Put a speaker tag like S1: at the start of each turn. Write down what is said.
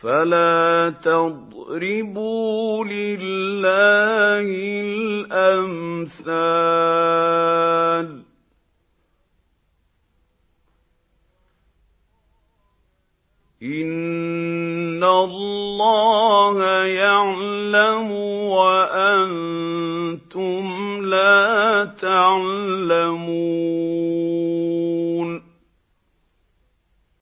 S1: فَلَا تَضْرِبُوا لِلَّهِ الْأَمْثَالَ ۚ إِنَّ اللَّهَ يَعْلَمُ